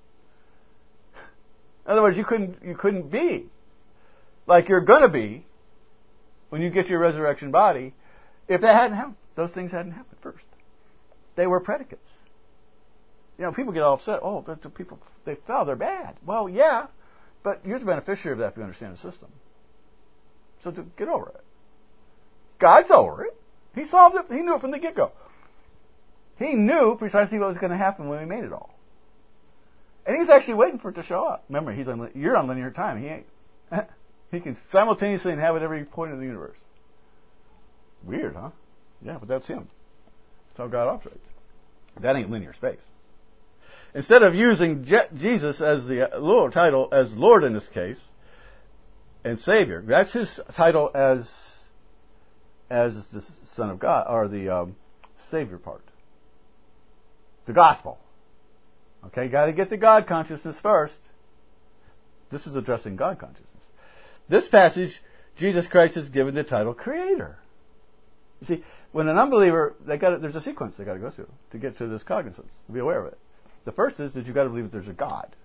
In other words, you couldn't, you couldn't be like you're going to be when you get your resurrection body if that hadn't happened. Those things hadn't happened first. They were predicates. You know, people get all upset. Oh, but the people, they fell. They're bad. Well, yeah, but you're the beneficiary of that if you understand the system. So to get over it. God's over it. He solved it. He knew it from the get-go. He knew precisely what was going to happen when we made it all. And he's actually waiting for it to show up. Remember, he's on, you're on linear time. He ain't. He can simultaneously inhabit every point of the universe. Weird, huh? Yeah, but that's him. That's how God operates. That ain't linear space. Instead of using Je- Jesus as the Lord title as Lord in this case and Savior, that's his title as as the Son of God, or the um, Savior part, the gospel. Okay, got to get to God consciousness first. This is addressing God consciousness. This passage, Jesus Christ is given the title Creator. You see, when an unbeliever, they got there's a sequence they got to go through to get to this cognizance, to be aware of it. The first is that you got to believe that there's a God.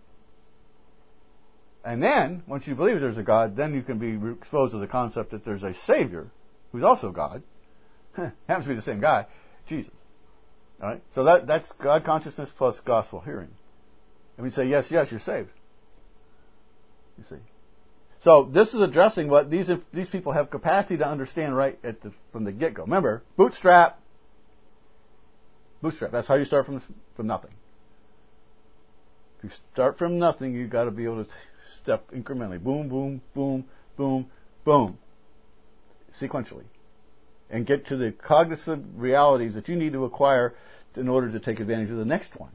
And then, once you believe there's a God, then you can be exposed to the concept that there's a Savior, who's also God. Happens to be the same guy, Jesus. All right? So that that's God consciousness plus gospel hearing. And we say, yes, yes, you're saved. You see. So this is addressing what these these people have capacity to understand right at the, from the get-go. Remember, bootstrap. Bootstrap. That's how you start from from nothing. If you start from nothing, you've got to be able to step incrementally. Boom, boom, boom, boom, boom. Sequentially. And get to the cognitive realities that you need to acquire in order to take advantage of the next one.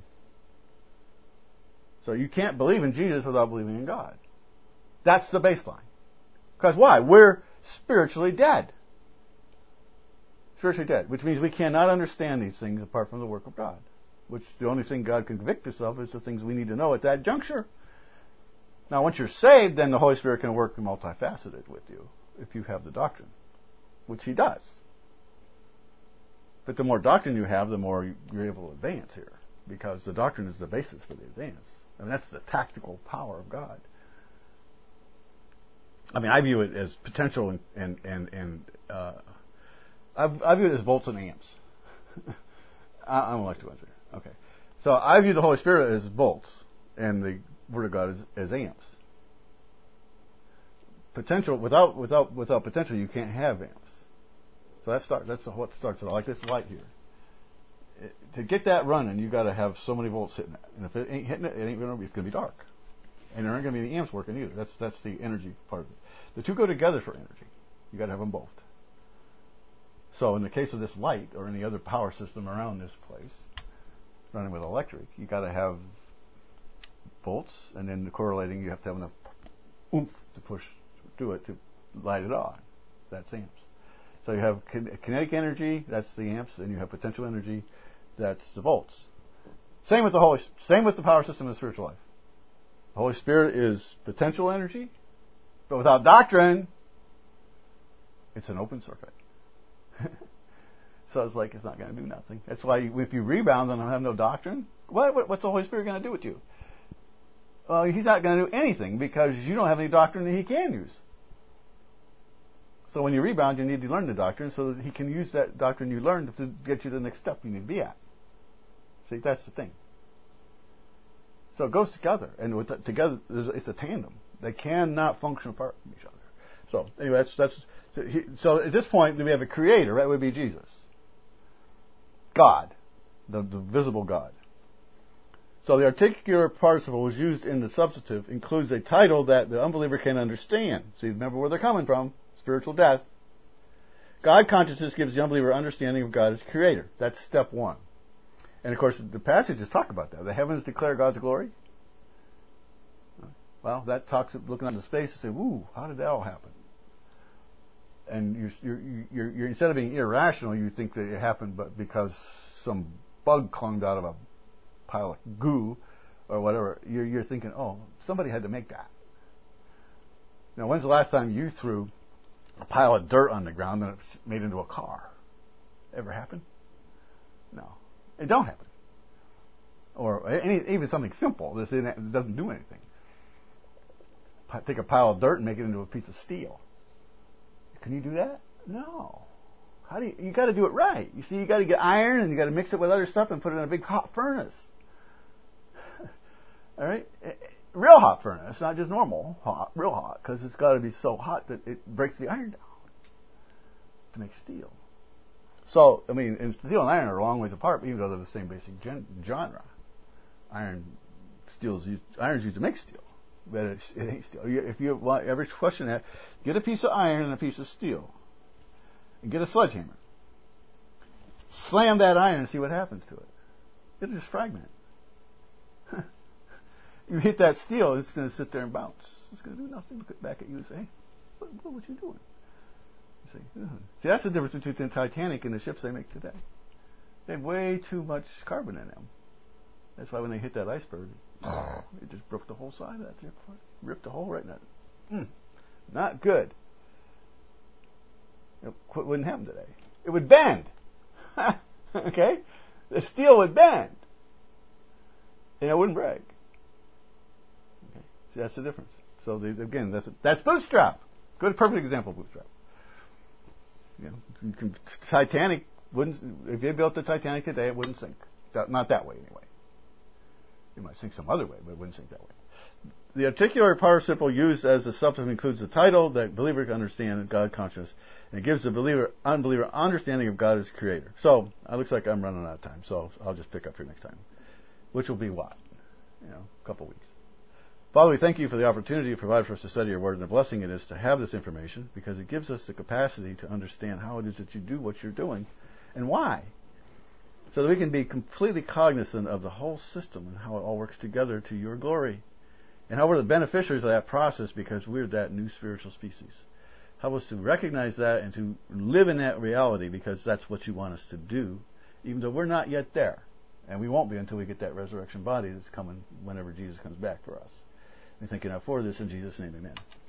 So you can't believe in Jesus without believing in God. That's the baseline. Because why? We're spiritually dead. Spiritually dead. Which means we cannot understand these things apart from the work of God. Which the only thing God can convict us of is the things we need to know at that juncture. Now, once you're saved, then the Holy Spirit can work multifaceted with you if you have the doctrine, which He does. But the more doctrine you have, the more you're able to advance here, because the doctrine is the basis for the advance. I mean, that's the tactical power of God. I mean, I view it as potential and and and, and uh, I, I view it as volts and amps. I'm an electrical engineer. Okay. So I view the Holy Spirit as volts and the Word of God as, as amps. Potential without without without potential you can't have amps. So that start that's what starts it. Like this light here. It, to get that running, you got to have so many volts hitting it. And if it ain't hitting it, it ain't gonna be. It's gonna be dark. And there aren't gonna be any amps working either. That's that's the energy part of it. The two go together for energy. You got to have them both. So in the case of this light or any other power system around this place, running with electric, you got to have volts, and then the correlating, you have to have enough oomph to push to it to light it on. That's amps. So you have kinetic energy, that's the amps, and you have potential energy, that's the volts. Same with the Holy, same with the power system of the spiritual life. The Holy Spirit is potential energy, but without doctrine, it's an open circuit. So it's like it's not going to do nothing. That's why you, if you rebound and have no doctrine, what, what, what's the Holy Spirit going to do with you? Well, He's not going to do anything because you don't have any doctrine that He can use. So when you rebound, you need to learn the doctrine so that He can use that doctrine you learned to get you to the next step you need to be at. See, that's the thing. So it goes together, and with the, together it's a tandem. They cannot function apart from each other. So anyway, that's that's so, he, so at this point we have a creator. That would be Jesus, God, the, the visible God. So the articular participle was used in the substantive includes a title that the unbeliever can understand. See, remember where they're coming from: spiritual death. God consciousness gives the unbeliever understanding of God as creator. That's step one. And of course, the passages talk about that. The heavens declare God's glory. Well, that talks of looking into space and say, "Woo, how did that all happen?" And you're, you're, you're, you're instead of being irrational, you think that it happened, but because some bug clunged out of a pile of goo or whatever, you're, you're thinking, "Oh, somebody had to make that." Now, when's the last time you threw a pile of dirt on the ground and it made into a car? Ever happen? No. It don't happen. Or any, even something simple that doesn't do anything. Take a pile of dirt and make it into a piece of steel. Can you do that? No. How do you? You got to do it right. You see, you got to get iron and you got to mix it with other stuff and put it in a big hot furnace. All right, real hot furnace, not just normal hot, real hot, because it's got to be so hot that it breaks the iron down to make steel. So, I mean, and steel and iron are a long ways apart, even though they're the same basic gen- genre. Iron, steel's used, iron's used to make steel, but it, it ain't steel. If you want, every question that, get a piece of iron and a piece of steel, and get a sledgehammer. Slam that iron and see what happens to it. It'll just fragment. You hit that steel, it's going to sit there and bounce. It's going to do nothing but get back at you and say, hey, what, what, what you doing? You say, uh-huh. See, that's the difference between the Titanic and the ships they make today. They have way too much carbon in them. That's why when they hit that iceberg, it just broke the whole side of that thing. Ripped a hole right in it. Mm, not good. It wouldn't happen today. It would bend. Okay? The steel would bend. And it wouldn't break. Okay? See, that's the difference. So, the, again, that's, a, that's bootstrap. Good, perfect example of bootstrap. You know, you can, Titanic wouldn't, if they built the Titanic today, it wouldn't sink. Not that way, anyway. It might sink some other way, but it wouldn't sink that way. The articular participle used as a subject includes the title that believer can understand God conscious, and it gives the believer, unbeliever understanding of God as creator. So, it looks like I'm running out of time, so I'll just pick up here next time. Which will be what? You know, a couple weeks. Father, we thank you for the opportunity to provide for us to study your word, and the blessing it is to have this information, because it gives us the capacity to understand how it is that you do what you're doing, and why. So that we can be completely cognizant of the whole system and how it all works together to your glory. And how we're the beneficiaries of that process because we're that new spiritual species. Help us to recognize that and to live in that reality because that's what you want us to do, even though we're not yet there. And we won't be until we get that resurrection body that's coming whenever Jesus comes back for us. We thank you now for this in Jesus' name, amen.